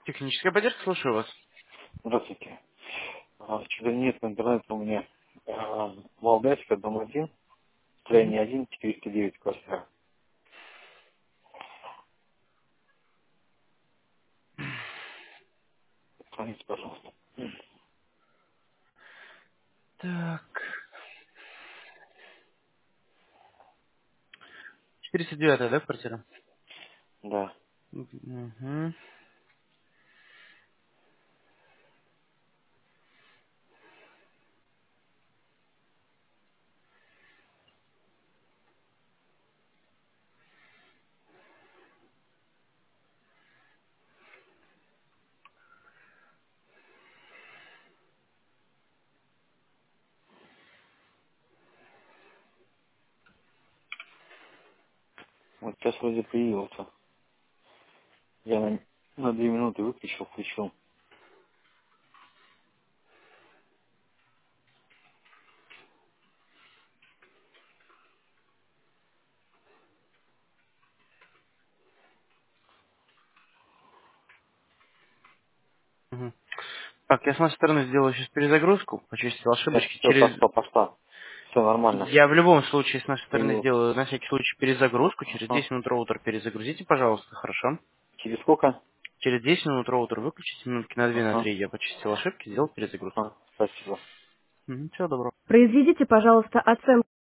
Техническая поддержка, слушаю вас. Здравствуйте. Что-то нет интернета у меня. Валдайская, дом 1, Мгм. строение 1, 409 квартира. Звоните, пожалуйста. Так, 409, да, квартира? Да. Угу. Вот сейчас вроде появился. Я на 2 минуты выключил, включил. Угу. Так, я с нашей стороны сделаю сейчас перезагрузку, почистил Сейчас ошибочки. все пошла. Все нормально. Я в любом случае с нашей стороны Появился. сделаю на всякий случай перезагрузку. Через Ага. 10 минут роутер перезагрузите, пожалуйста, хорошо? Через сколько? Через 10 минут роутер выключите, минутки на 2 на Ага. 3 я почистил ошибки, сделал перезагрузку. Ага. Спасибо. Всего доброго. Произведите, пожалуйста, оценку